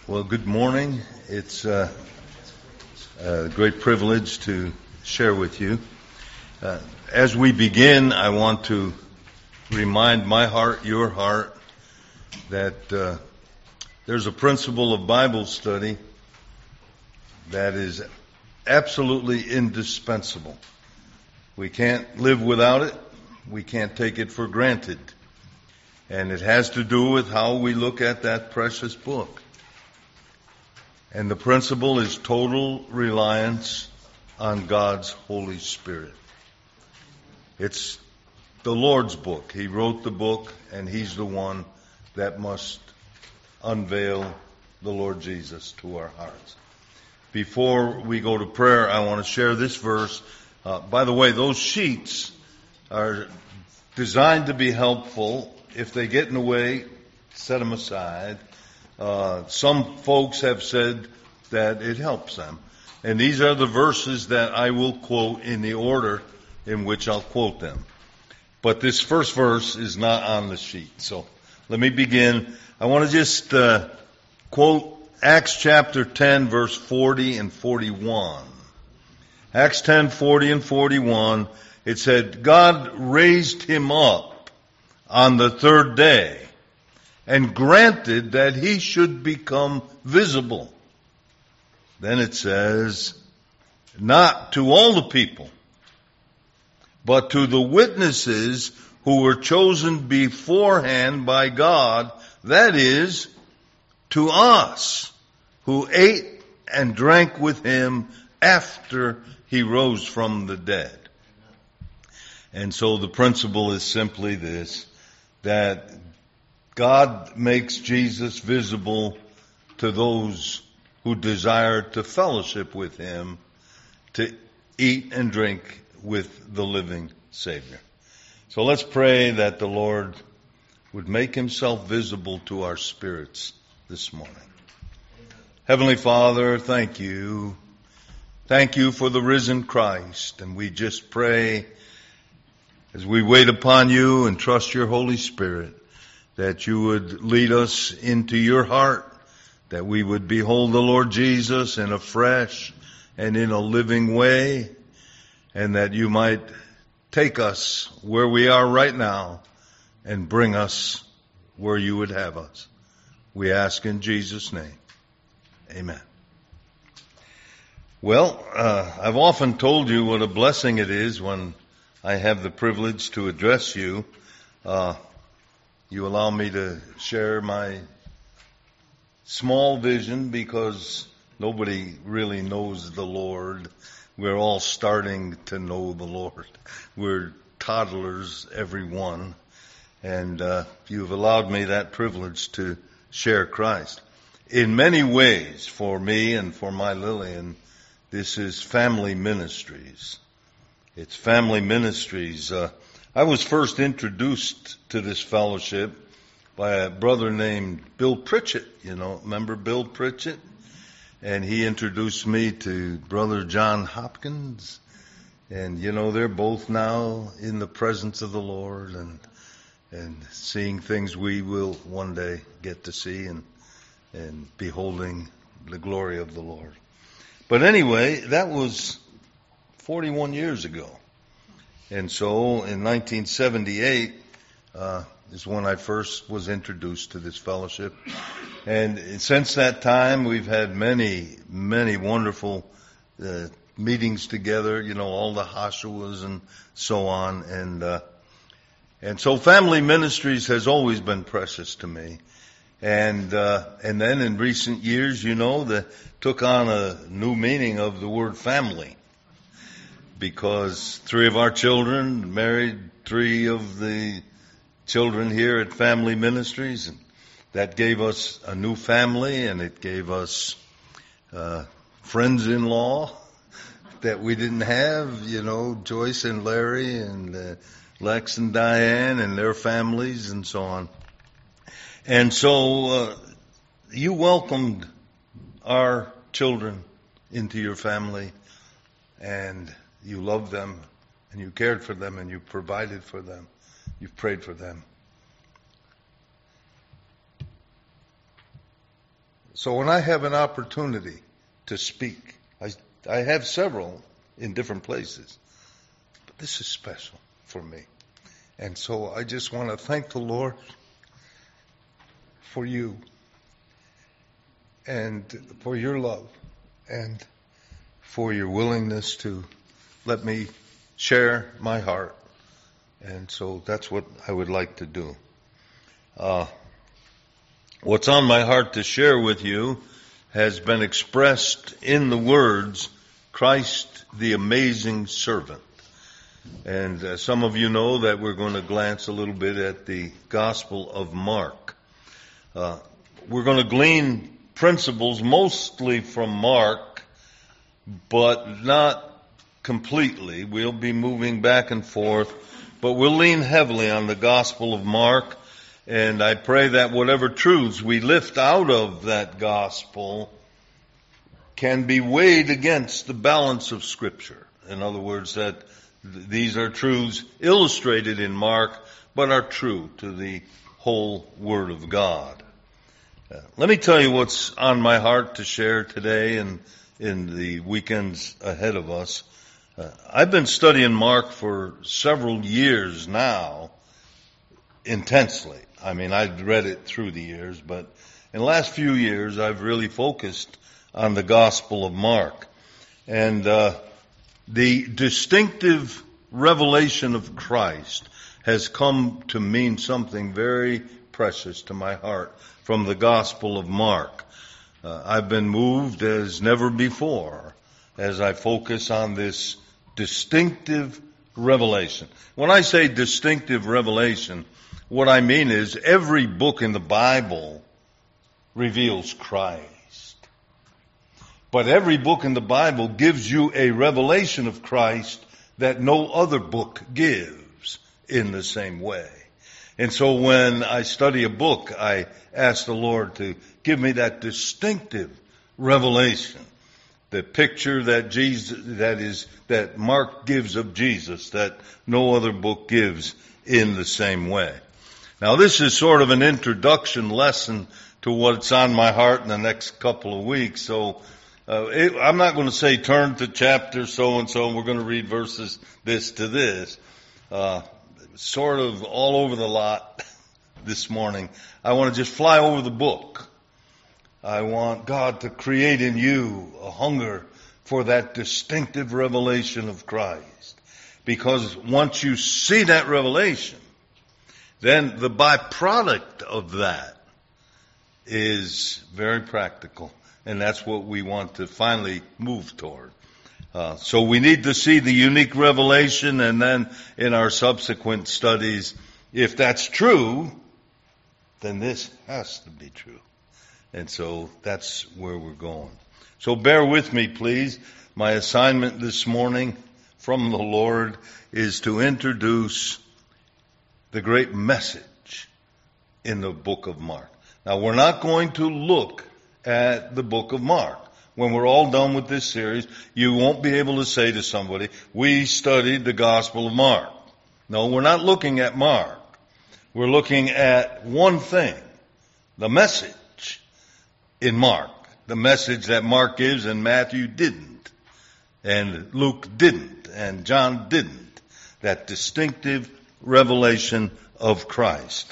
Well, good morning. It's a great privilege to share with you. As we begin, I want to remind my heart, your heart, that there's a principle of Bible study that is absolutely indispensable. We can't live without it. We can't take it for granted. And it has to do with how we look at that precious book. And the principle is total reliance on God's Holy Spirit. It's the Lord's book. He wrote the book, and He's the one that must unveil the Lord Jesus to our hearts. Before we go to prayer, I want to share this verse. By the way, those sheets are designed to be helpful. If they get in the way, set them aside. Some folks have said that it helps them. And these are the verses that I will quote in the order in which I'll quote them. But this first verse is not on the sheet. So let me begin. I want to just quote Acts chapter 10, verse 40 and 41. Acts 10, 40 and 41, it said, God raised him up on the third day and granted that he should become visible. Then it says, not to all the people, but to the witnesses who were chosen beforehand by God, that is, to us, who ate and drank with him after he rose from the dead. And so the principle is simply this, that God makes Jesus visible to those who desire to fellowship with him, to eat and drink with the living Savior. So let's pray that the Lord would make himself visible to our spirits this morning. Heavenly Father, thank you. Thank you for the risen Christ. And we just pray as we wait upon you and trust your Holy Spirit, that you would lead us into your heart, that we would behold the Lord Jesus in a fresh and in a living way, and that you might take us where we are right now and bring us where you would have us. We ask in Jesus' name. Amen. Well, I've often told you what a blessing it is when I have the privilege to address you. You allow me to share my small vision because nobody really knows the Lord. We're all starting to know the Lord. We're toddlers, every one. And you've allowed me that privilege to share Christ. In many ways, for me and for my Lillian, this is family ministries. It's family ministries. I was first introduced to this fellowship by a brother named Bill Pritchett. You know, remember Bill Pritchett? And he introduced me to Brother John Hopkins. And, you know, they're both now in the presence of the Lord and seeing things we will one day get to see and beholding the glory of the Lord. But anyway, that was 41 years ago. And so in 1978 is when I first was introduced to this fellowship. And since that time, we've had many, many wonderful meetings together, you know, all the Hashuas and so on. And so family ministries has always been precious to me. And then in recent years, you know, took on a new meaning of the word family. Because 3 of our children married 3 of the children here at Family Ministries, and that gave us a new family, and it gave us friends-in-law that we didn't have, you know, Joyce and Larry and Lex and Diane and their families and so on. And so you welcomed our children into your family, and you loved them, and you cared for them, and you provided for them. You've prayed for them. So when I have an opportunity to speak, I have several in different places, but this is special for me. And so I just want to thank the Lord for you and for your love and for your willingness to let me share my heart. And so that's what I would like to do. What's on my heart to share with you has been expressed in the words, Christ the amazing servant. And some of you know that we're going to glance a little bit at the Gospel of Mark. We're going to glean principles mostly from Mark, but not completely. We'll be moving back and forth, but we'll lean heavily on the Gospel of Mark, and I pray that whatever truths we lift out of that Gospel can be weighed against the balance of Scripture. In other words, that these are truths illustrated in Mark, but are true to the whole Word of God. Let me tell you what's on my heart to share today and in the weekends ahead of us. I've been studying Mark for several years now, intensely. I mean, I've read it through the years, but in the last few years, I've really focused on the Gospel of Mark. And the distinctive revelation of Christ has come to mean something very precious to my heart from the Gospel of Mark. I've been moved as never before as I focus on this distinctive revelation. When I say distinctive revelation, what I mean is every book in the Bible reveals Christ. But every book in the Bible gives you a revelation of Christ that no other book gives in the same way. And so when I study a book, I ask the Lord to give me that distinctive revelation, the picture that Mark gives of Jesus that no other book gives in the same way. Now this is sort of an introduction lesson to what's on my heart in the next couple of weeks. So I'm not going to say turn to chapter so-and-so, we're going to read verses this to this. Sort of all over the lot this morning. I want to just fly over the book. I want God to create in you a hunger for that distinctive revelation of Christ. Because once you see that revelation, then the byproduct of that is very practical. And that's what we want to finally move toward. So we need to see the unique revelation, and then in our subsequent studies, if that's true, then this has to be true. And so that's where we're going. So bear with me, please. My assignment this morning from the Lord is to introduce the great message in the book of Mark. Now, we're not going to look at the book of Mark. When we're all done with this series, you won't be able to say to somebody, we studied the Gospel of Mark. No, we're not looking at Mark. We're looking at one thing, the message in Mark. The message that Mark gives and Matthew didn't, and Luke didn't, and John didn't. That distinctive revelation of Christ.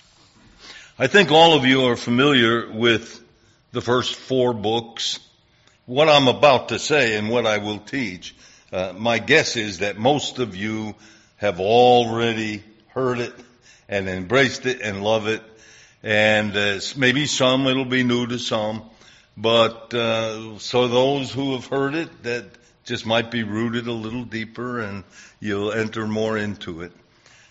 I think all of you are familiar with the first 4 books. What I'm about to say and what I will teach, my guess is that most of you have already heard it and embraced it and love it. And maybe some, it'll be new to some. But so those who have heard it, that just might be rooted a little deeper and you'll enter more into it.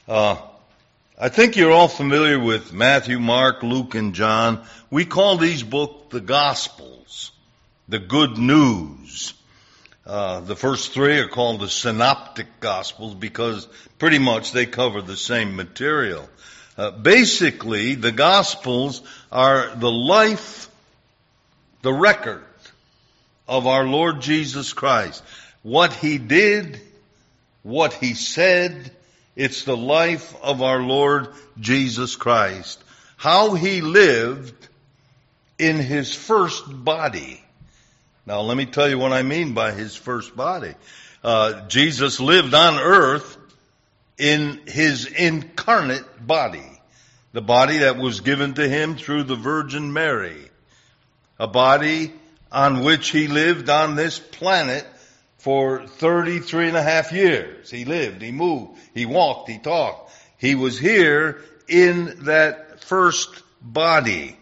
I think you're all familiar with Matthew, Mark, Luke, and John. We call these books the Gospels, the good news. The first 3 are called the Synoptic Gospels because pretty much they cover the same material. Basically, the Gospels are the life, the record of our Lord Jesus Christ. What He did, what He said, it's the life of our Lord Jesus Christ. How He lived in his first body. Now let me tell you what I mean by his first body. Jesus lived on earth in his incarnate body. The body that was given to him through the Virgin Mary. A body on which he lived on this planet for 33 and a half years. He lived, he moved, he walked, he talked. He was here in that first body.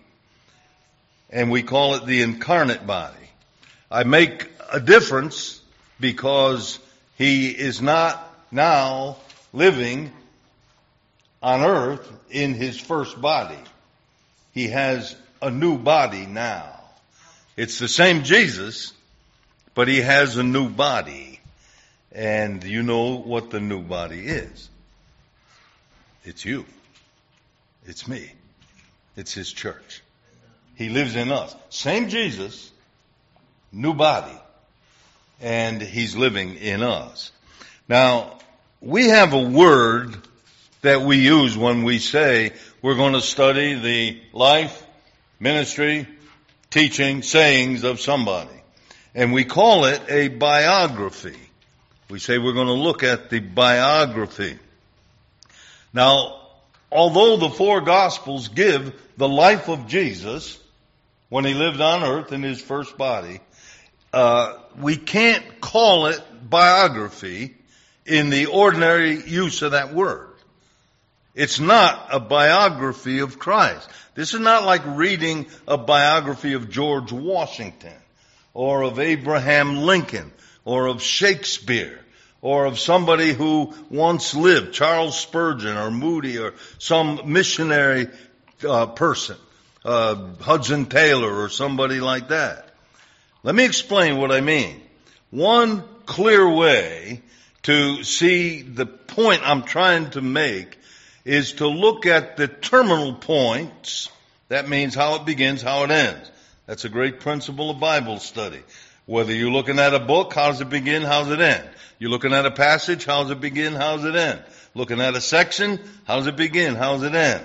And we call it the incarnate body. I make a difference because he is not now living on earth in his first body. He has a new body now. It's the same Jesus, but he has a new body. And you know what the new body is. It's you. It's me. It's his church. He lives in us. Same Jesus, new body. And he's living in us. Now, we have a word that we use when we say we're going to study the life, ministry, teaching, sayings of somebody. And we call it a biography. We say we're going to look at the biography. Now, although the four Gospels give the life of Jesus when he lived on earth in his first body, we can't call it biography in the ordinary use of that word. It's not a biography of Christ. This is not like reading a biography of George Washington or of Abraham Lincoln or of Shakespeare or of somebody who once lived, Charles Spurgeon or Moody or some missionary person, Hudson Taylor or somebody like that. Let me explain what I mean. One clear way to see the point I'm trying to make is to look at the terminal points. That means how it begins, how it ends. That's a great principle of Bible study. Whether you're looking at a book, how does it begin, how does it end? You're looking at a passage, how does it begin, how does it end? Looking at a section, how does it begin, how does it end?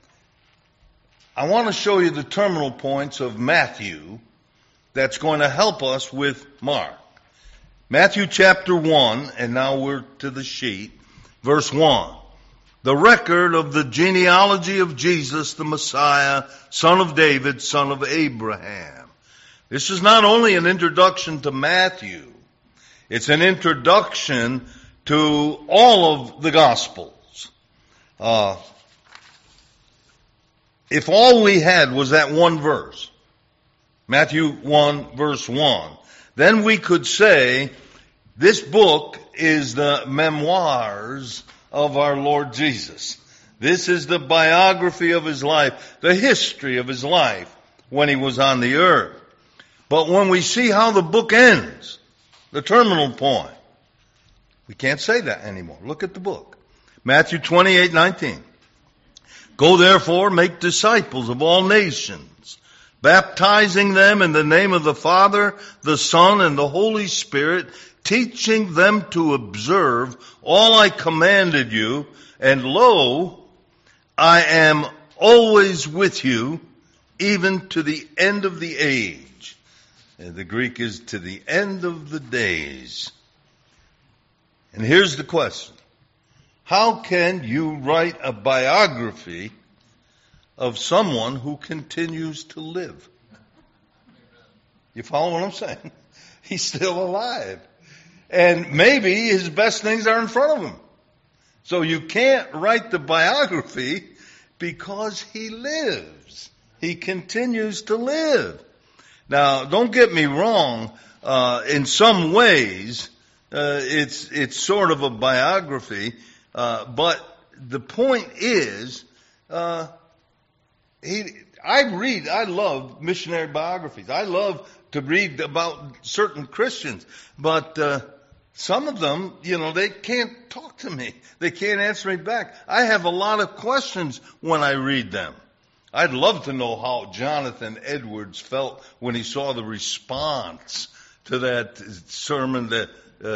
I want to show you the terminal points of Matthew that's going to help us with Mark. Matthew chapter 1, and now we're to the sheet, verse 1. The record of the genealogy of Jesus, the Messiah, son of David, son of Abraham. This is not only an introduction to Matthew, it's an introduction to all of the Gospels. If all we had was that one verse, Matthew 1, verse 1, then we could say this book is the memoirs of our Lord Jesus. This is the biography of his life, the history of his life when he was on the earth. But when we see how the book ends, the terminal point, we can't say that anymore. Look at the book. Matthew 28:19. Go therefore, make disciples of all nations, baptizing them in the name of the Father, the Son, and the Holy Spirit, teaching them to observe all I commanded you, and lo, I am always with you, even to the end of the age. And the Greek is to the end of the days. And here's the question. How can you write a biography of someone who continues to live? You follow what I'm saying? He's still alive. And maybe his best things are in front of him. So you can't write the biography because he lives. He continues to live. Now, don't get me wrong. In some ways, it's sort of a biography. But the point is, I love missionary biographies. I love to read about certain Christians. But some of them, they can't talk to me. They can't answer me back. I have a lot of questions when I read them. I'd love to know how Jonathan Edwards felt when he saw the response to that sermon that,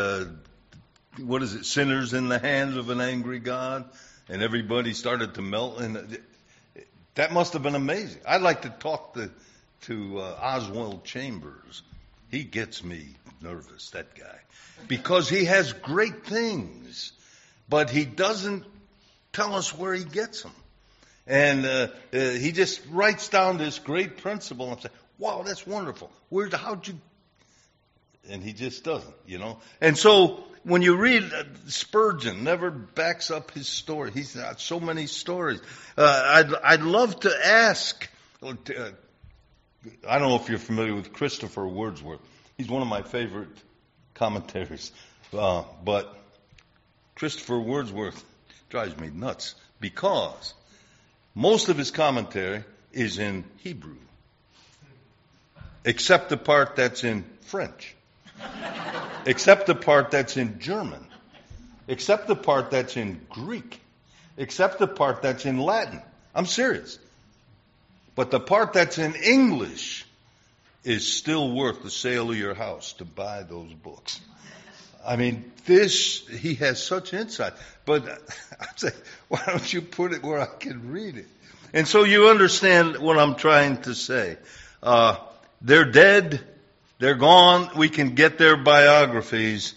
sinners in the hands of an angry God, and everybody started to melt. And that must have been amazing. I'd like to talk to to Oswald Chambers. He gets me nervous, that guy, because he has great things, but he doesn't tell us where he gets them. And he just writes down this great principle and says, wow, that's wonderful. How'd you? And he just doesn't, And so when you read Spurgeon, never backs up his story. He's got so many stories. I'd love to ask, I don't know if you're familiar with Christopher Wordsworth. He's one of my favorite commentaries. But Christopher Wordsworth drives me nuts because most of his commentary is in Hebrew, except the part that's in French, except the part that's in German, except the part that's in Greek, except the part that's in Latin. I'm serious. But the part that's in English is still worth the sale of your house to buy those books. I mean, he has such insight. But I'm saying, why don't you put it where I can read it? And so you understand what I'm trying to say. They're dead. They're gone. We can get their biographies.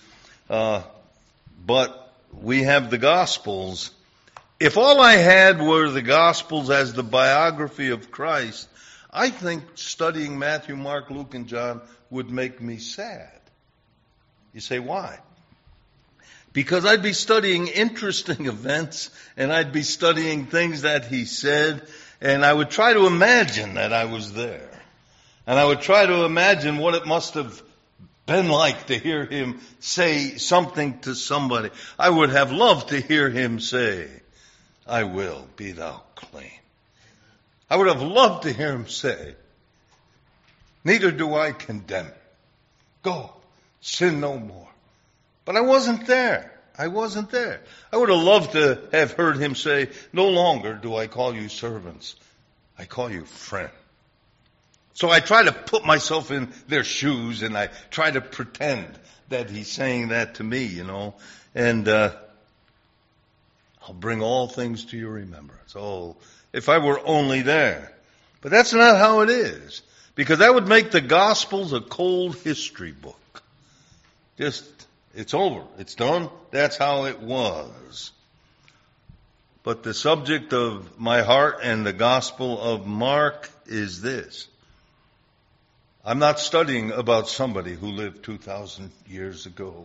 But we have the Gospels. If all I had were the Gospels as the biography of Christ, I think studying Matthew, Mark, Luke, and John would make me sad. You say, why? Because I'd be studying interesting events, and I'd be studying things that he said, and I would try to imagine that I was there. And I would try to imagine what it must have been like to hear him say something to somebody. I would have loved to hear him say, I will, be thou clean. I would have loved to hear him say, neither do I condemn. Go, sin no more. But I wasn't there. I wasn't there. I would have loved to have heard him say, no longer do I call you servants. I call you friend. So I try to put myself in their shoes and I try to pretend that he's saying that to me, And I'll bring all things to your remembrance. Oh, if I were only there. But that's not how it is. Because that would make the Gospels a cold history book. It's over. It's done. That's how it was. But the subject of my heart and the Gospel of Mark is this. I'm not studying about somebody who lived 2,000 years ago.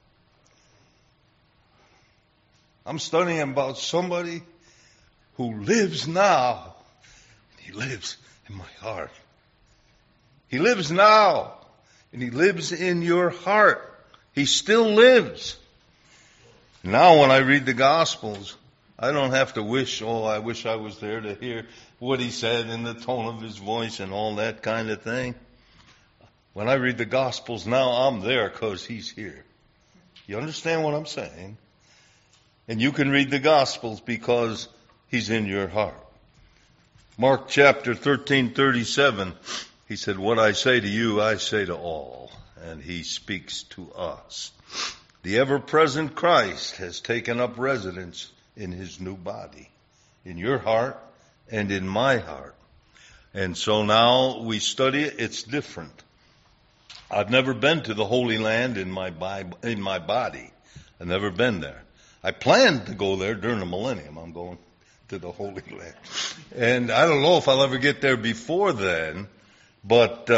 I'm studying about somebody who lives now. He lives in my heart. He lives now. And he lives in your heart. He still lives. Now when I read the Gospels, I don't have to wish, I wish I was there to hear what he said in the tone of his voice and all that kind of thing. When I read the Gospels now, I'm there because he's here. You understand what I'm saying? And you can read the Gospels because he's in your heart. Mark chapter 13:37, he said, what I say to you, I say to all. And he speaks to us. The ever-present Christ has taken up residence in his new body, in your heart and in my heart. And so now we study it. It's different. I've never been to the Holy Land in my body. I've never been there. I plan to go there during the millennium. I'm going to the Holy Land. And I don't know if I'll ever get there before then, but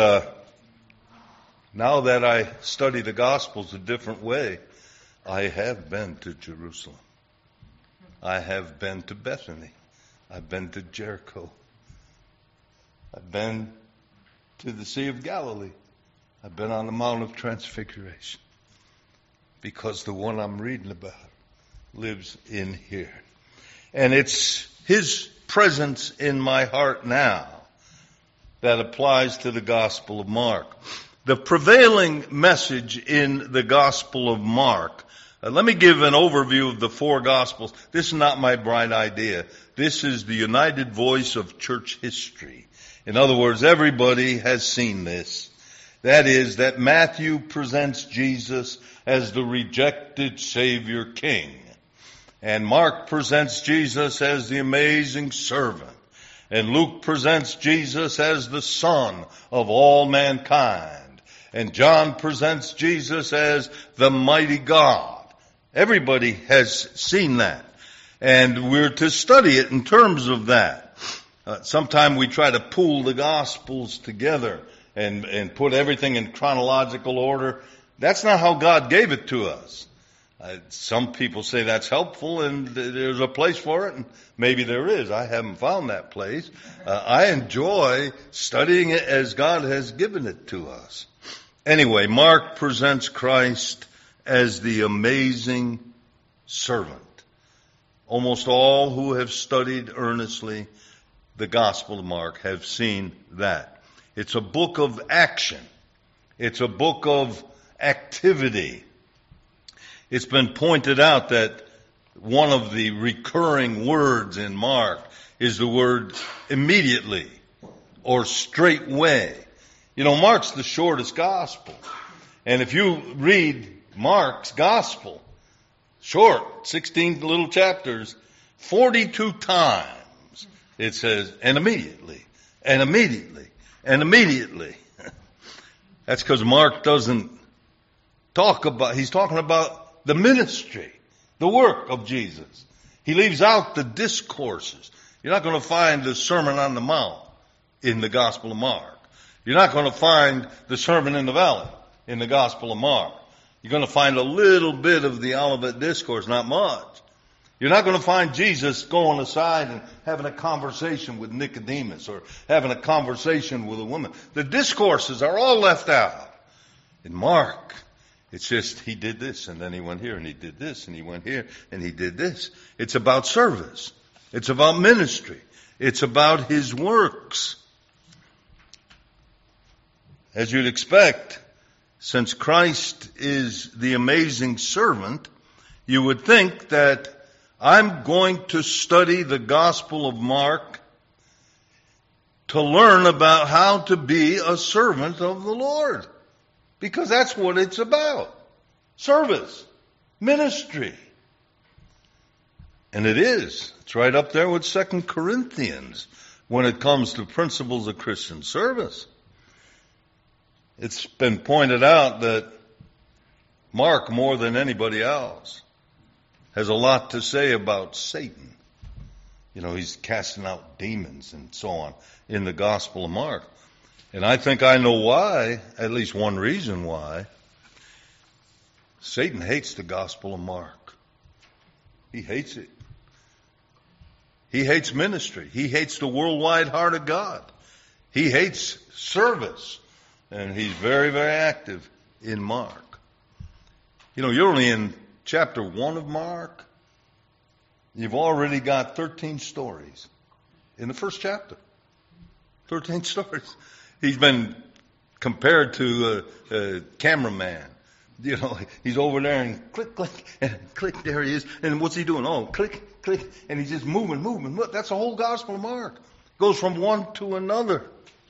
now that I study the Gospels a different way, I have been to Jerusalem. I have been to Bethany. I've been to Jericho. I've been to the Sea of Galilee. I've been on the Mount of Transfiguration. Because the one I'm reading about lives in here. And it's his presence in my heart now that applies to the Gospel of Mark. The prevailing message in the Gospel of Mark. Let me give an overview of the four Gospels. This is not my bright idea. This is the united voice of church history. In other words, everybody has seen this. That is, that Matthew presents Jesus as the rejected Savior King. And Mark presents Jesus as the amazing servant. And Luke presents Jesus as the Son of all mankind. And John presents Jesus as the mighty God. Everybody has seen that. And we're to study it in terms of that. Sometimes we try to pool the Gospels together and put everything in chronological order. That's not how God gave it to us. Some people say that's helpful and there's a place for it, and maybe there is. I haven't found that place. I enjoy studying it as God has given it to us. Anyway, Mark presents Christ as the amazing servant. Almost all who have studied earnestly the Gospel of Mark have seen that. It's a book of action. It's a book of activity. It's been pointed out that one of the recurring words in Mark is the word immediately or straightway. You know, Mark's the shortest gospel. And if you read Mark's gospel, short, 16 little chapters, 42 times it says, and immediately, and immediately, and immediately. That's because Mark doesn't he's talking about the ministry, the work of Jesus. He leaves out the discourses. You're not going to find the Sermon on the Mount in the Gospel of Mark. You're not going to find the Sermon in the Valley in the Gospel of Mark. You're going to find a little bit of the Olivet Discourse, not much. You're not going to find Jesus going aside and having a conversation with Nicodemus or having a conversation with a woman. The discourses are all left out. In Mark, it's just he did this and then he went here and he did this and he went here and he did this. It's about service. It's about ministry. It's about his works. As you'd expect, since Christ is the amazing servant, you would think that I'm going to study the Gospel of Mark to learn about how to be a servant of the Lord. Because that's what it's about. Service. Ministry. And it is. It's right up there with 2 Corinthians when it comes to principles of Christian service. It's been pointed out that Mark, more than anybody else, has a lot to say about Satan. You know, he's casting out demons and so on in the Gospel of Mark. And I think I know why, at least one reason why. Satan hates the Gospel of Mark. He hates it. He hates ministry. He hates the worldwide heart of God. He hates service. And he's very, very active in Mark. You know, you're only in chapter 1 of Mark. You've already got 13 stories in the first chapter. 13 stories. He's been compared to a cameraman. You know, he's over there and click, click, and click, there he is. And what's he doing? Oh, click, click, and he's just moving. Look, that's the whole Gospel of Mark. Goes from one to another.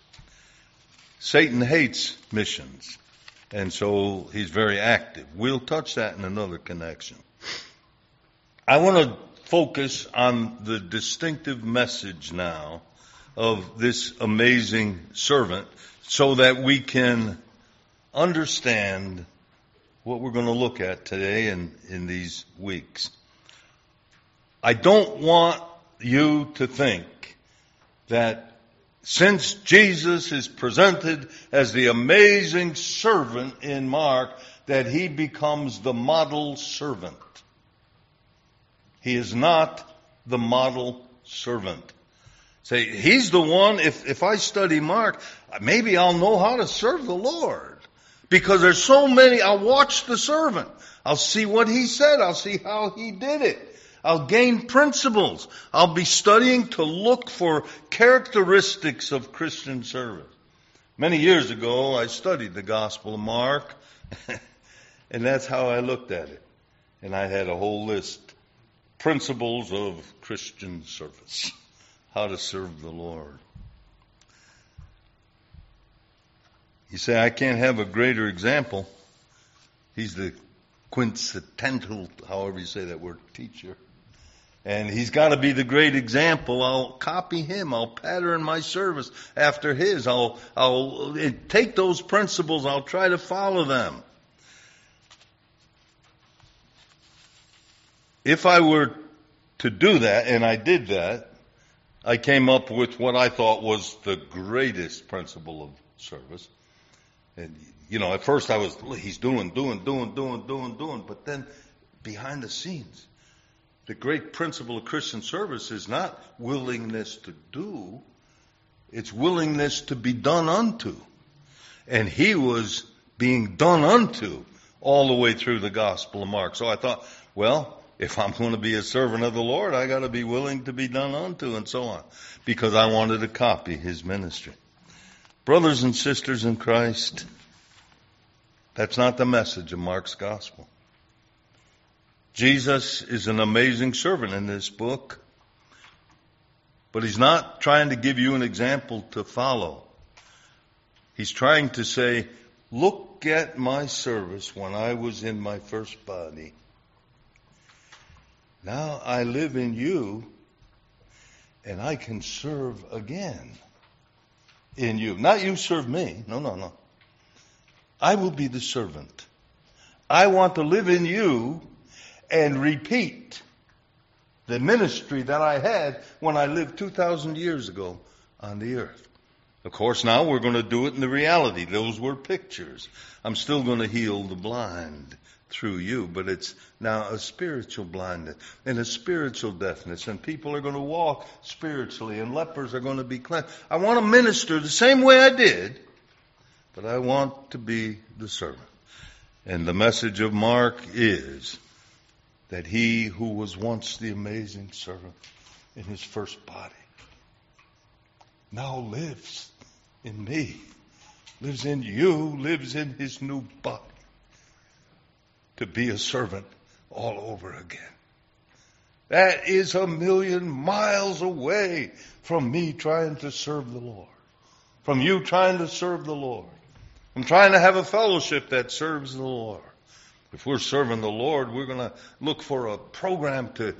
Satan hates missions, and so he's very active. We'll touch that in another connection. I want to focus on the distinctive message now of this amazing servant so that we can understand what we're going to look at today and in these weeks. I don't want you to think that since Jesus is presented as the amazing servant in Mark, that he becomes the model servant. He is not the model servant. Say, he's the one, if I study Mark, maybe I'll know how to serve the Lord. Because there's so many, I'll watch the servant. I'll see what he said. I'll see how he did it. I'll gain principles. I'll be studying to look for characteristics of Christian service. Many years ago, I studied the Gospel of Mark, and that's how I looked at it. And I had a whole list. Principles of Christian service. How to serve the Lord. You say, I can't have a greater example. He's the quintessential, however you say that word, teacher. And he's got to be the great example. I'll copy him. I'll pattern my service after his. I'll take those principles. I'll try to follow them. If I were to do that, and I did that, I came up with what I thought was the greatest principle of service. And, at first I was, he's doing. But then behind the scenes, the great principle of Christian service is not willingness to do, it's willingness to be done unto. And he was being done unto all the way through the Gospel of Mark. So I thought, well, if I'm going to be a servant of the Lord, I got to be willing to be done unto, and so on, because I wanted to copy his ministry. Brothers and sisters in Christ, that's not the message of Mark's Gospel. Jesus is an amazing servant in this book, but he's not trying to give you an example to follow. He's trying to say, look at my service when I was in my first body. Now I live in you, and I can serve again in you. Not you serve me. No. I will be the servant. I want to live in you and repeat the ministry that I had when I lived 2,000 years ago on the earth. Of course, now we're going to do it in the reality. Those were pictures. I'm still going to heal the blind through you, but it's now a spiritual blindness and a spiritual deafness, and people are going to walk spiritually, and lepers are going to be cleansed. I want to minister the same way I did, but I want to be the servant. And the message of Mark is that he who was once the amazing servant in his first body now lives in me, lives in you, lives in his new body, to be a servant all over again. That is 1,000,000 miles away from me trying to serve the Lord, from you trying to serve the Lord, from trying to have a fellowship that serves the Lord. If we're serving the Lord, we're going to look for a program to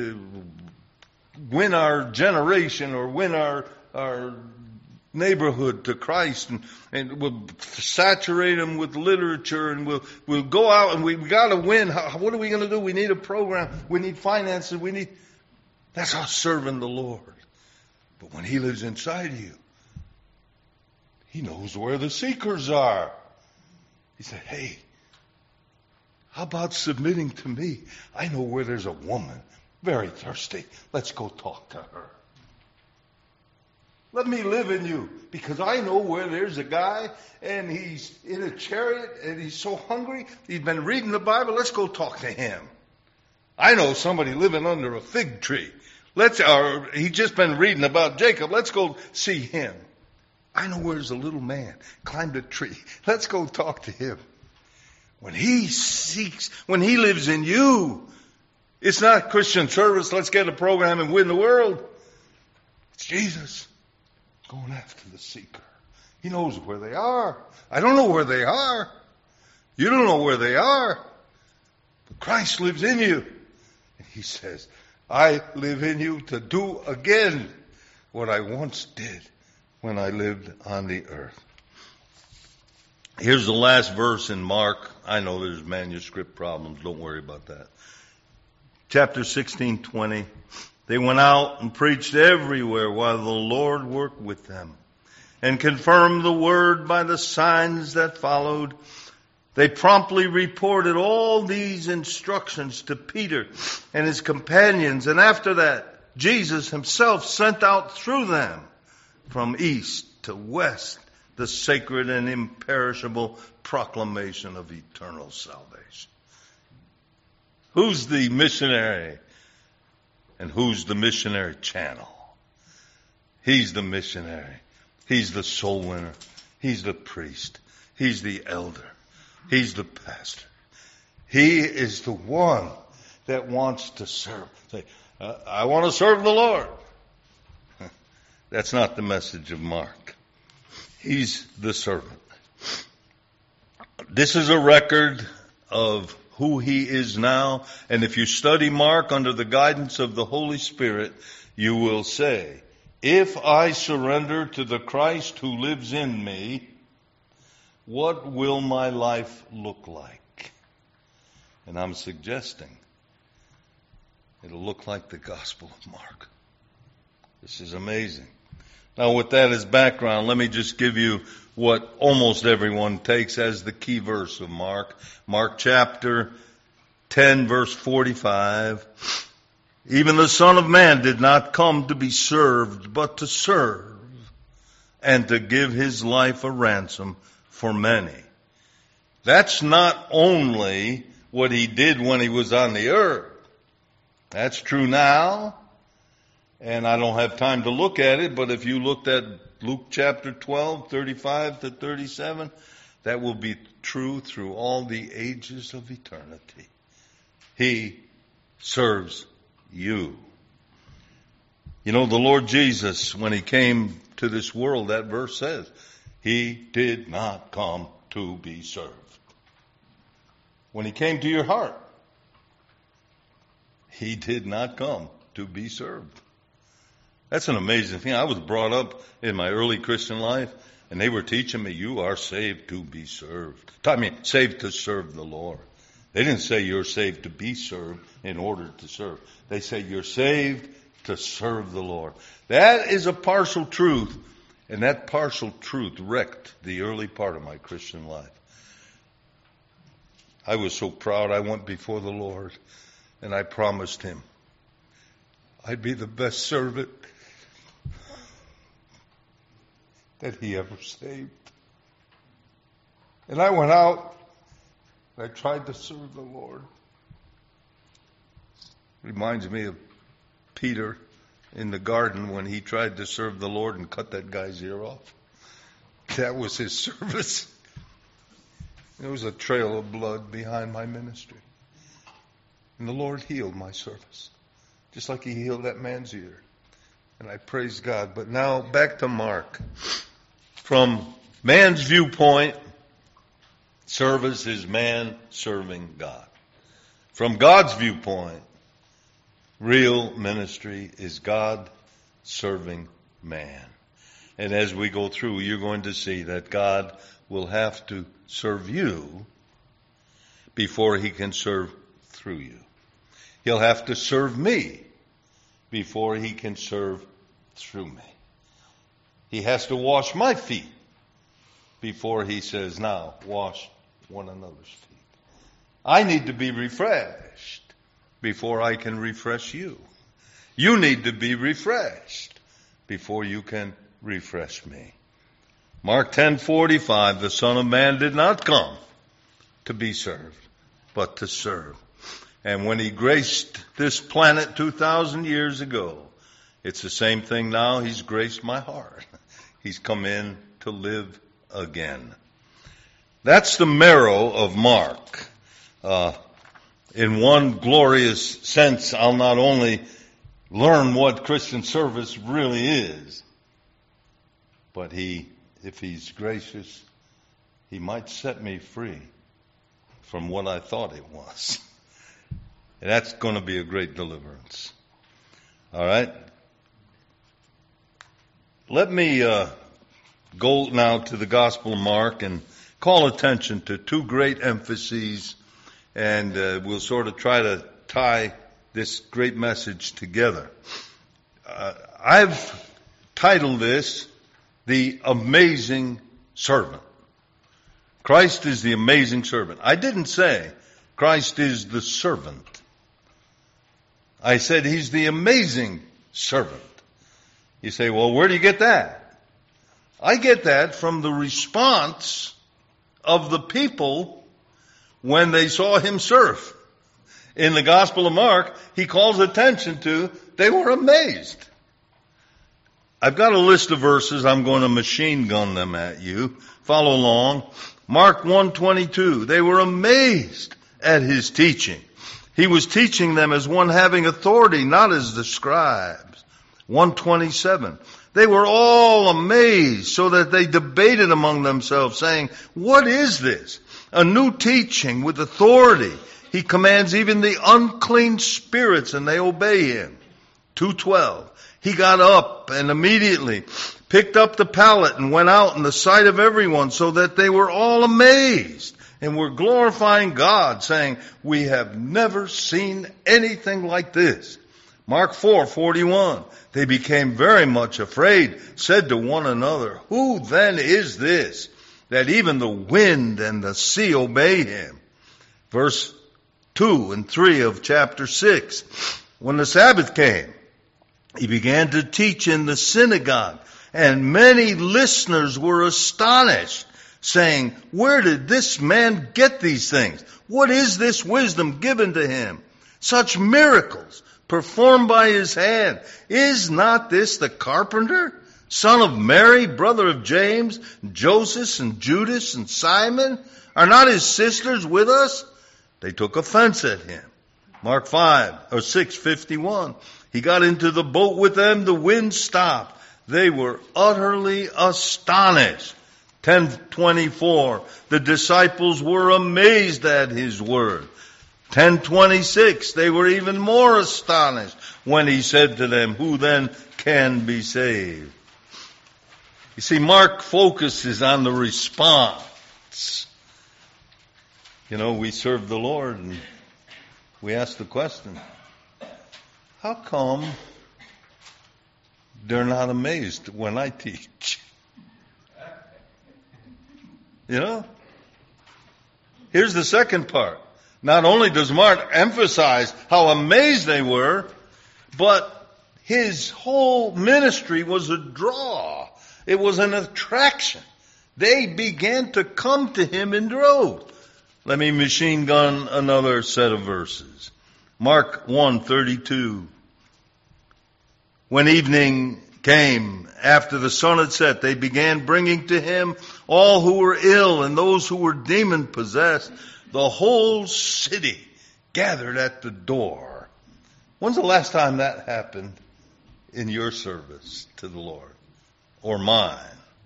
win our generation or win our neighborhood to Christ, and we'll saturate them with literature, and we'll go out and we got to win. What are we going to do? We need a program. We need finances. That's us serving the Lord. But when he lives inside you, he knows where the seekers are. He said, hey, how about submitting to me? I know where there's a woman very thirsty. Let's go talk to her. Let me live in you, because I know where there's a guy and he's in a chariot and he's so hungry. He's been reading the Bible. Let's go talk to him. I know somebody living under a fig tree. He's just been reading about Jacob. Let's go see him. I know where there's a little man climbed a tree. Let's go talk to him. When he lives in you, it's not Christian service. Let's get a program and win the world. It's Jesus going after the seeker. He knows where they are. I don't know where they are. You don't know where they are. But Christ lives in you. And he says, I live in you to do again what I once did when I lived on the earth. Here's the last verse in Mark. I know there's manuscript problems. Don't worry about that. Chapter 16:20. They went out and preached everywhere while the Lord worked with them and confirmed the word by the signs that followed. They promptly reported all these instructions to Peter and his companions. And after that, Jesus himself sent out through them from east to west the sacred and imperishable proclamation of eternal salvation. Who's the missionary? And who's the missionary channel? He's the missionary. He's the soul winner. He's the priest. He's the elder. He's the pastor. He is the one that wants to serve. Say, I want to serve the Lord. That's not the message of Mark. He's the servant. This is a record of who he is now. And if you study Mark under the guidance of the Holy Spirit, you will say, if I surrender to the Christ who lives in me, what will my life look like? And I'm suggesting it'll look like the Gospel of Mark. This is amazing. Now, with that as background, let me just give you what almost everyone takes as the key verse of Mark. Mark chapter 10, verse 45. Even the Son of Man did not come to be served, but to serve, and to give his life a ransom for many. That's not only what he did when he was on the earth. That's true now. And I don't have time to look at it, but if you looked at Luke chapter 12, 35 to 37, that will be true through all the ages of eternity. He serves you. You know, the Lord Jesus, when he came to this world, that verse says, he did not come to be served. When he came to your heart, he did not come to be served. That's an amazing thing. I was brought up in my early Christian life, and they were teaching me, you are saved to be served. I mean, saved to serve the Lord. They didn't say you're saved to be served in order to serve. They say you're saved to serve the Lord. That is a partial truth, and that partial truth wrecked the early part of my Christian life. I was so proud. I went before the Lord, and I promised him I'd be the best servant that he ever saved. And I went out and I tried to serve the Lord. Reminds me of Peter in the garden when he tried to serve the Lord and cut that guy's ear off. That was his service. There was a trail of blood behind my ministry. And the Lord healed my service, just like he healed that man's ear. And I praise God. But now back to Mark. From man's viewpoint, service is man serving God. From God's viewpoint, real ministry is God serving man. And as we go through, you're going to see that God will have to serve you before he can serve through you. He'll have to serve me before he can serve through me. He has to wash my feet before he says, now wash one another's feet. I need to be refreshed before I can refresh you. You need to be refreshed before you can refresh me. Mark 10:45, the Son of Man did not come to be served, but to serve. And when he graced this planet 2,000 years ago, it's the same thing now. He's graced my heart. He's come in to live again. That's the marrow of Mark. In one glorious sense, I'll not only learn what Christian service really is, but if he's gracious, he might set me free from what I thought it was. And that's going to be a great deliverance. All right? Let me go now to the Gospel of Mark and call attention to two great emphases, and we'll sort of try to tie this great message together. I've titled this, The Amazing Servant. Christ is the amazing servant. I didn't say Christ is the servant. I said he's the amazing servant. You say, well, where do you get that? I get that from the response of the people when they saw him serve. In the Gospel of Mark, he calls attention to, they were amazed. I've got a list of verses. I'm going to machine gun them at you. Follow along. Mark 1:22. They were amazed at his teaching. He was teaching them as one having authority, not as the scribes. 1:27. They were all amazed, so that they debated among themselves, saying, what is this? A new teaching with authority. He commands even the unclean spirits and they obey him. 2:12. He got up and immediately picked up the pallet and went out in the sight of everyone so that they were all amazed and were glorifying God, saying, "We have never seen anything like this." Mark 4:41. They became very much afraid, said to one another, "Who then is this, that even the wind and the sea obey him?" Verse 2 and 3 of chapter 6. When the Sabbath came, he began to teach in the synagogue, and many listeners were astonished, saying, "Where did this man get these things? What is this wisdom given to him? Such miracles performed by his hand. Is not this the carpenter, son of Mary, brother of James, Joseph, and Judas, and Simon? Are not his sisters with us?" They took offense at him. Mark 6:51. He got into the boat with them, the wind stopped. They were utterly astonished. 10:24. The disciples were amazed at his word. 10:26. They were even more astonished when he said to them, "Who then can be saved?" You see, Mark focuses on the response. You know, we serve the Lord and we ask the question, how come they're not amazed when I teach? You know? Here's the second part. Not only does Mark emphasize how amazed they were, but his whole ministry was a draw. It was an attraction. They began to come to him in droves. Let me machine gun another set of verses. Mark 1:32. When evening came, after the sun had set, they began bringing to him all who were ill and those who were demon-possessed. The whole city gathered at the door. When's the last time that happened in your service to the Lord? Or mine?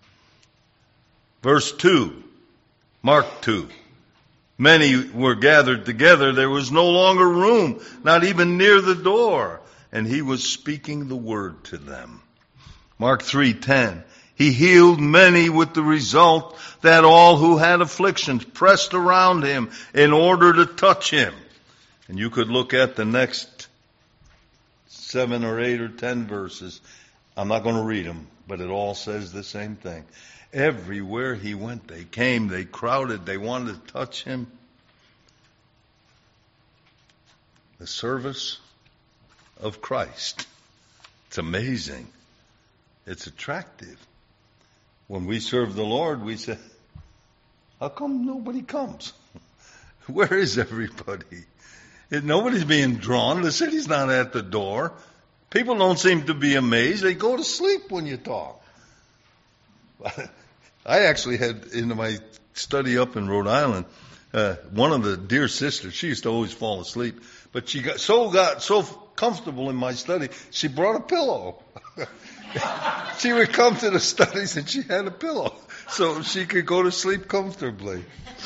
Verse 2, Mark 2. Many were gathered together. There was no longer room, not even near the door. And he was speaking the word to them. Mark 3:10. He healed many with the result that all who had afflictions pressed around him in order to touch him. And you could look at the next 7 or 8 or 10 verses. I'm not going to read them, but it all says the same thing. Everywhere he went, they came, they crowded, they wanted to touch him. The service of Christ. It's amazing. It's attractive. When we serve the Lord, we say, how come nobody comes? Where is everybody? Nobody's being drawn. The city's not at the door. People don't seem to be amazed. They go to sleep when you talk. I actually had, in my study up in Rhode Island, one of the dear sisters, she used to always fall asleep, but she got so comfortable in my study, she brought a pillow. She would come to the studies and she had a pillow so she could go to sleep comfortably.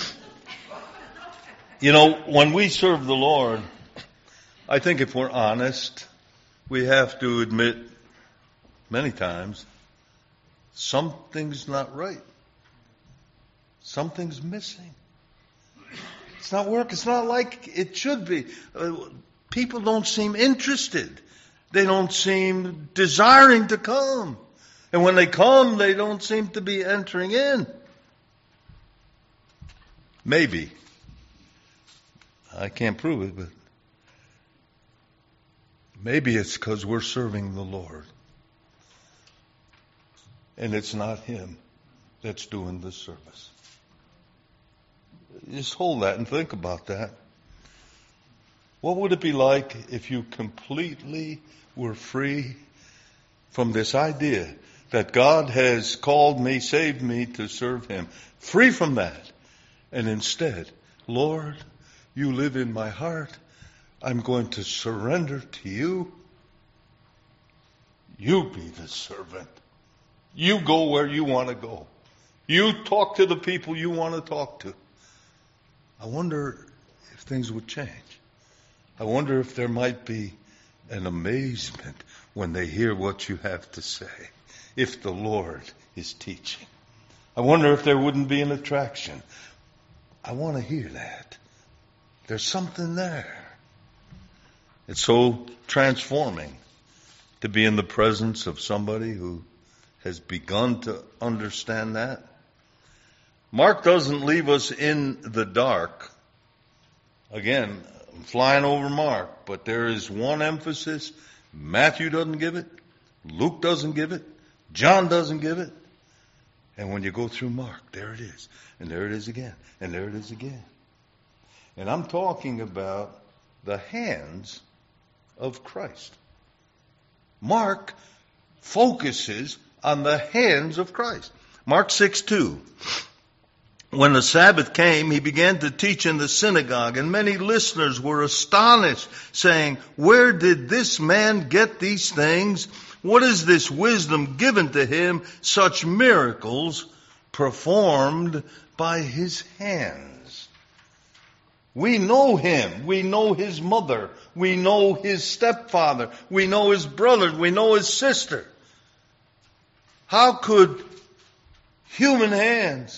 You know, when we serve the Lord, I think if we're honest, we have to admit many times something's not right. Something's missing. It's not working. It's not like it should be. People don't seem interested. They don't seem desiring to come. And when they come, they don't seem to be entering in. Maybe. I can't prove it, but maybe it's because we're serving the Lord. And it's not Him that's doing the service. Just hold that and think about that. What would it be like if you completely were free from this idea that God has called me, saved me to serve Him? Free from that. And instead, Lord, you live in my heart. I'm going to surrender to you. You be the servant. You go where you want to go. You talk to the people you want to talk to. I wonder if things would change. I wonder if there might be an amazement when they hear what you have to say, if the Lord is teaching. I wonder if there wouldn't be an attraction. I want to hear that. There's something there. It's so transforming to be in the presence of somebody who has begun to understand that. Mark doesn't leave us in the dark. Again, I'm flying over Mark, but there is one emphasis. Matthew doesn't give it. Luke doesn't give it. John doesn't give it. And when you go through Mark, there it is. And there it is again. And there it is again. And I'm talking about the hands of Christ. Mark focuses on the hands of Christ. Mark 6:2. When the Sabbath came, he began to teach in the synagogue, and many listeners were astonished, saying, "Where did this man get these things? What is this wisdom given to him, such miracles performed by his hands?" We know him. We know his mother. We know his stepfather. We know his brothers. We know his sister. How could human hands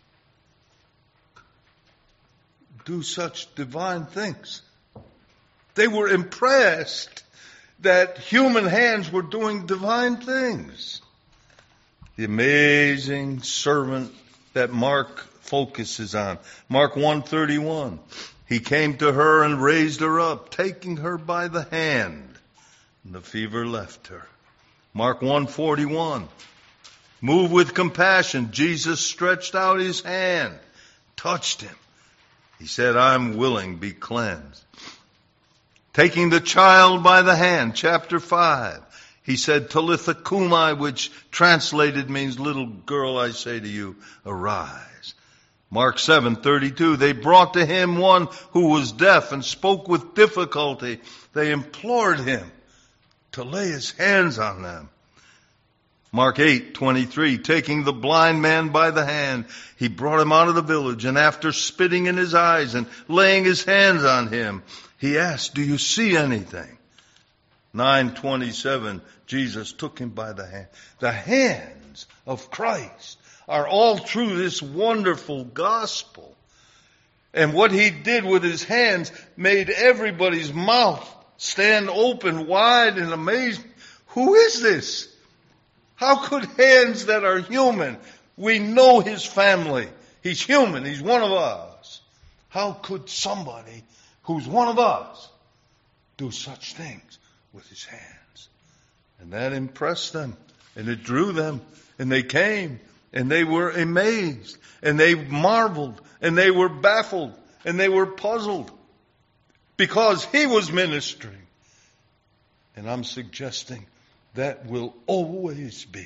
do such divine things? They were impressed that human hands were doing divine things. The amazing servant that Mark focuses on. Mark 1:31. He came to her and raised her up, taking her by the hand, and the fever left her. Mark 1:41. Moved with compassion, Jesus stretched out his hand, touched him. He said, "I'm willing, be cleansed." Taking the child by the hand, chapter 5, he said, "Talitha cumi," which translated means, "Little girl, I say to you, arise." Mark 7:32, they brought to him one who was deaf and spoke with difficulty. They implored him to lay his hands on them. Mark 8:23, taking the blind man by the hand, he brought him out of the village, and after spitting in his eyes and laying his hands on him, he asked, "Do you see anything?" 9:27, Jesus took him by the hand. The hands of Christ are all through this wonderful gospel. And what he did with his hands made everybody's mouth stand open wide in amazement. Who is this? How could hands that are human, we know his family, he's human, he's one of us. How could somebody who's one of us do such things with his hands? And that impressed them, and it drew them, and they came, and they were amazed, and they marveled, and they were baffled, and they were puzzled, because he was ministering. And I'm suggesting that will always be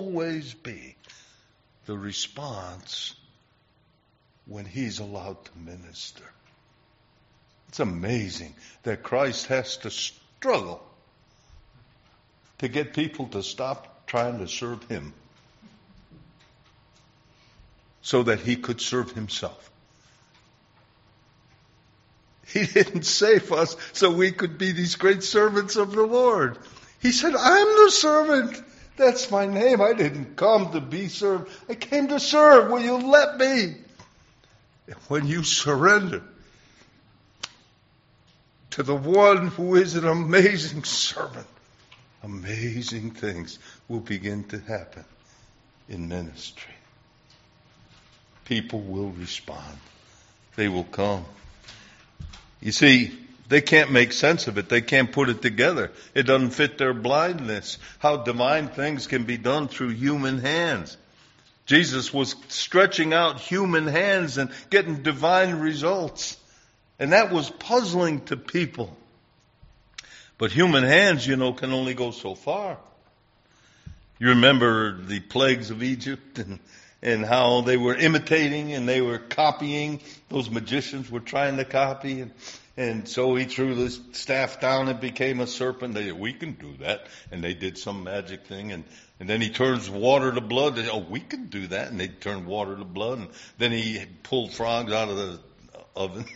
the response when he's allowed to minister. It's amazing that Christ has to struggle to get people to stop trying to serve him so that he could serve himself. He didn't save us so we could be these great servants of the Lord. He said, "I'm the servant. That's my name. I didn't come to be served. I came to serve. Will you let me?" And when you surrender to the one who is an amazing servant, amazing things will begin to happen in ministry. People will respond. They will come. You see, they can't make sense of it. They can't put it together. It doesn't fit their blindness. How divine things can be done through human hands. Jesus was stretching out human hands and getting divine results. And that was puzzling to people. But human hands, can only go so far. You remember the plagues of Egypt and how they were imitating and they were copying. Those magicians were trying to copy. And so he threw the staff down and became a serpent. They said, "We can do that." And they did some magic thing. And then he turns water to blood. They said, "Oh, we can do that." And they turned water to blood. And then he pulled frogs out of the oven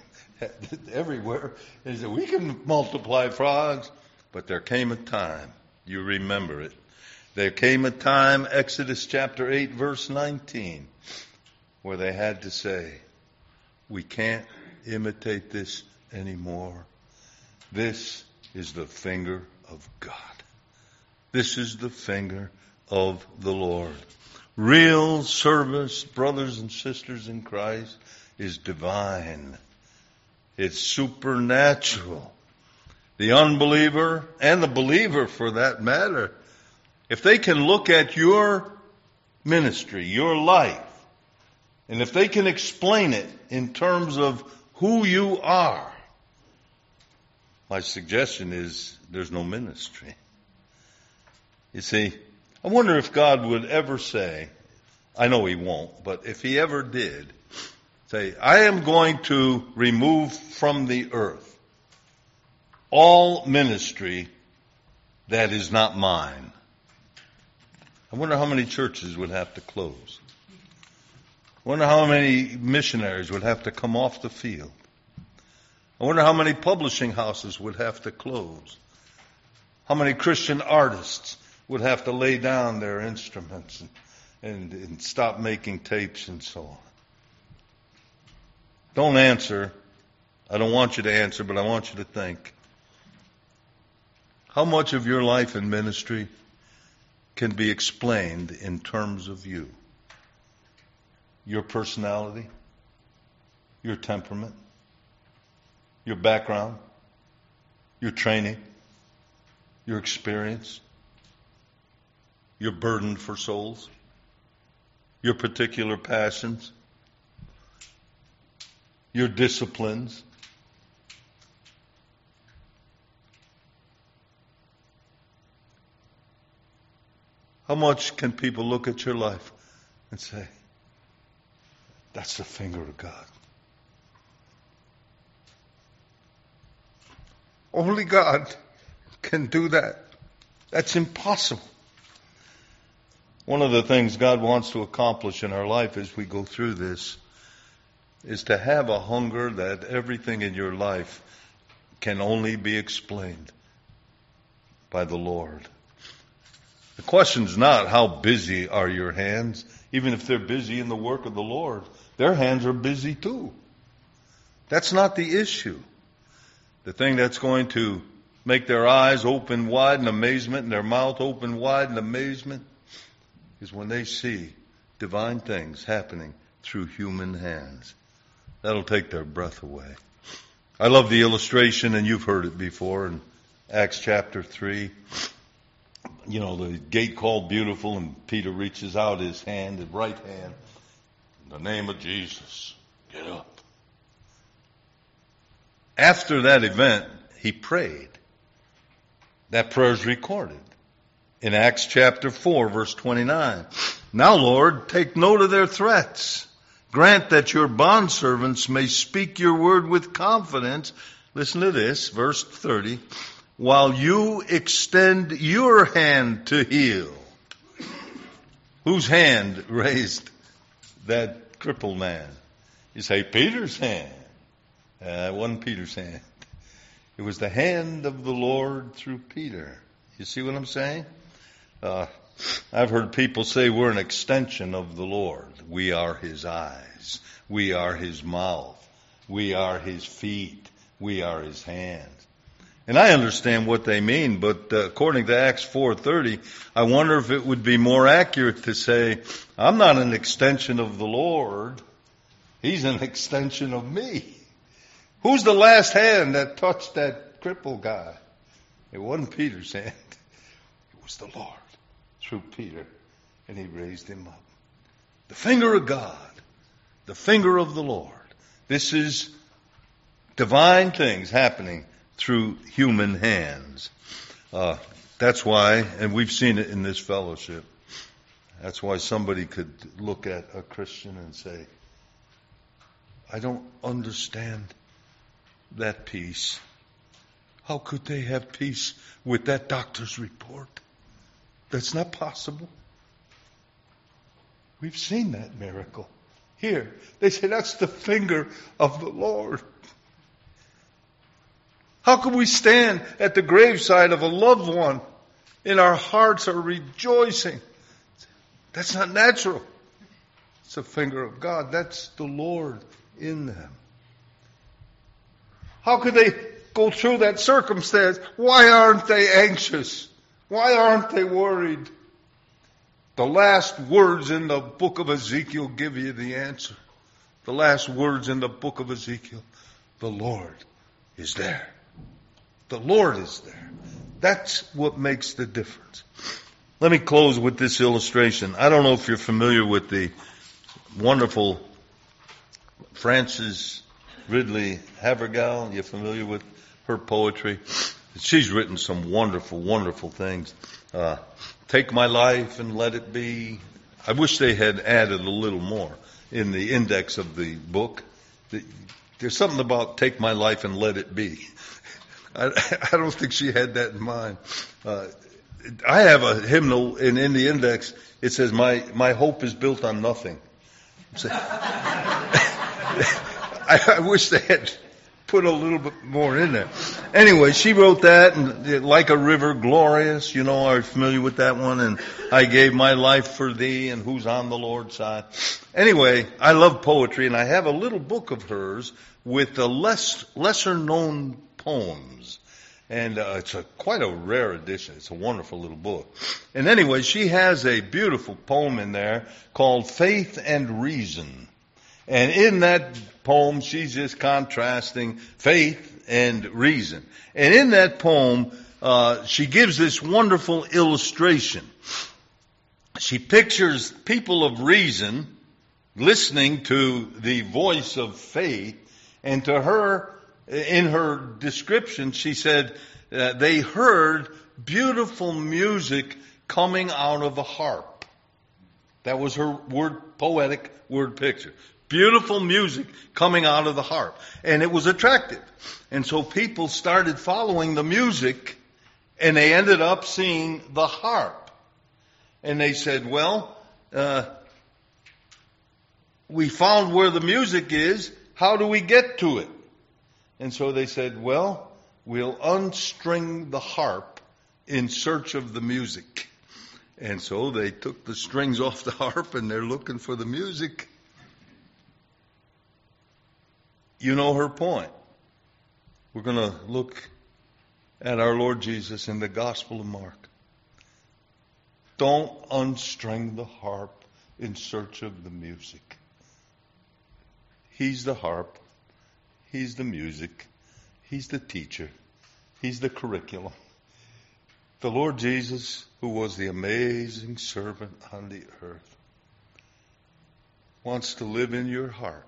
everywhere. They said, we can multiply frogs. But there came a time, you remember it. There came a time, Exodus chapter 8, verse 19, where they had to say, we can't imitate this anymore. This is the finger of God. This is the finger of the Lord. Real service, brothers and sisters in Christ, is divine. It's supernatural. The unbeliever and the believer, for that matter, if they can look at your ministry, your life, and if they can explain it in terms of who you are, my suggestion is there's no ministry. You see, I wonder if God would ever say, I know He won't, but if He ever did, say, I am going to remove from the earth all ministry that is not mine. I wonder how many churches would have to close. I wonder how many missionaries would have to come off the field. I wonder how many publishing houses would have to close. How many Christian artists would have to lay down their instruments and stop making tapes and so on. Don't answer. I don't want you to answer, but I want you to think. How much of your life and ministry can be explained in terms of you? Your personality, your temperament, your background, your training, your experience, your burden for souls, your particular passions, your disciplines. How much can people look at your life and say, that's the finger of God? Only God can do that. That's impossible. One of the things God wants to accomplish in our life as we go through this is to have a hunger that everything in your life can only be explained by the Lord. The question is not how busy are your hands. Even if they're busy in the work of the Lord, their hands are busy too. That's not the issue. The thing that's going to make their eyes open wide in amazement and their mouth open wide in amazement is when they see divine things happening through human hands. That'll take their breath away. I love the illustration, and you've heard it before, in Acts chapter 3. You know, the gate called Beautiful, and Peter reaches out his hand, his right hand. In the name of Jesus, get up. After that event, he prayed. That prayer is recorded in Acts chapter 4, verse 29. Now, Lord, take note of their threats. Grant that your bondservants may speak your word with confidence. Listen to this, verse 30. While you extend your hand to heal. Whose hand raised that crippled man? You say, Peter's hand. It wasn't Peter's hand. It was the hand of the Lord through Peter. You see what I'm saying? I've heard people say we're an extension of the Lord. We are His eyes. We are His mouth. We are His feet. We are His hands. And I understand what they mean, but according to Acts 4:30, I wonder if it would be more accurate to say, I'm not an extension of the Lord. He's an extension of me. Who's the last hand that touched that crippled guy? It wasn't Peter's hand. It was the Lord through Peter, and He raised him up. The finger of God, the finger of the Lord. This is divine things happening through human hands. That's why, and we've seen it in this fellowship, that's why somebody could look at a Christian and say, I don't understand that peace. How could they have peace with that doctor's report? That's not possible. We've seen that miracle. Here, they say that's the finger of the Lord. How could we stand at the graveside of a loved one and our hearts are rejoicing? That's not natural. It's the finger of God. That's the Lord in them. How could they go through that circumstance? Why aren't they anxious? Why aren't they worried? The last words in the book of Ezekiel give you the answer. The last words in the book of Ezekiel. The Lord is there. The Lord is there. That's what makes the difference. Let me close with this illustration. I don't know if you're familiar with the wonderful Frances Ridley Havergal. You're familiar with her poetry? She's written some wonderful, wonderful things. Take My Life and Let It Be. I wish they had added a little more in the index of the book. There's something about Take My Life and Let It Be. I don't think she had that in mind. I have a hymnal in the index. It says, my hope is built on nothing. I wish they had put a little bit more in there. Anyway, she wrote that, and Like a River, Glorious. You know, are you familiar with that one? And I gave my life for thee, and who's on the Lord's side. Anyway, I love poetry, and I have a little book of hers with the lesser known poems. And it's quite a rare edition. It's a wonderful little book. And anyway, she has a beautiful poem in there called Faith and Reason. And in that poem, she's just contrasting faith and reason. And in that poem, she gives this wonderful illustration. She pictures people of reason listening to the voice of faith, and to her, in her description, she said they heard beautiful music coming out of a harp. That was her poetic word picture. Beautiful music coming out of the harp. And it was attractive. And so people started following the music, and they ended up seeing the harp. And they said, well, we found where the music is. How do we get to it? And so they said, well, we'll unstring the harp in search of the music. And so they took the strings off the harp, and they're looking for the music. You know her point. We're going to look at our Lord Jesus in the Gospel of Mark. Don't unstring the harp in search of the music. He's the harp. He's the music. He's the teacher. He's the curriculum. The Lord Jesus, who was the amazing servant on the earth, wants to live in your heart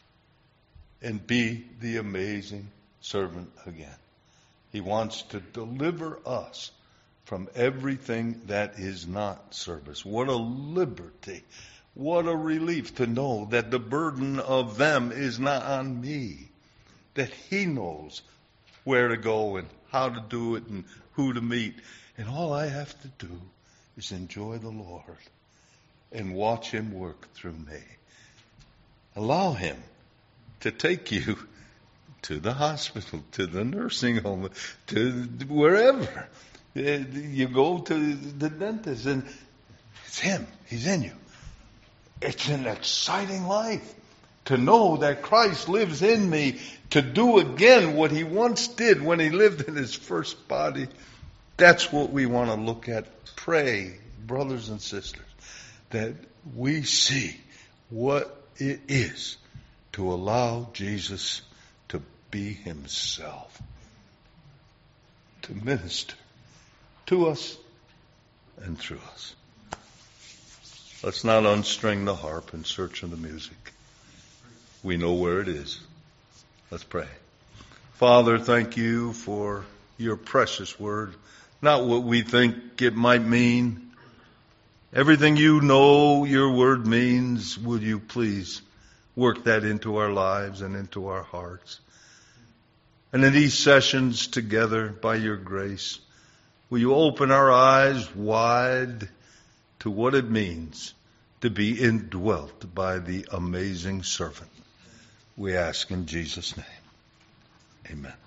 and be the amazing servant again. He wants to deliver us from everything that is not service. What a liberty. What a relief to know that the burden of them is not on me. That He knows where to go and how to do it and who to meet. And all I have to do is enjoy the Lord and watch Him work through me. Allow Him to take you to the hospital, to the nursing home, to wherever. You go to the dentist, and it's Him. He's in you. It's an exciting life to know that Christ lives in me to do again what He once did when He lived in His first body. That's what we want to look at. Pray, brothers and sisters, that we see what it is to allow Jesus to be Himself, to minister to us and through us. Let's not unstring the harp in search of the music. We know where it is. Let's pray. Father, thank You for Your precious word. Not what we think it might mean. Everything You know Your word means, would You please work that into our lives and into our hearts. And in these sessions together, by Your grace, will You open our eyes wide to what it means to be indwelt by the amazing servant. We ask in Jesus' name. Amen.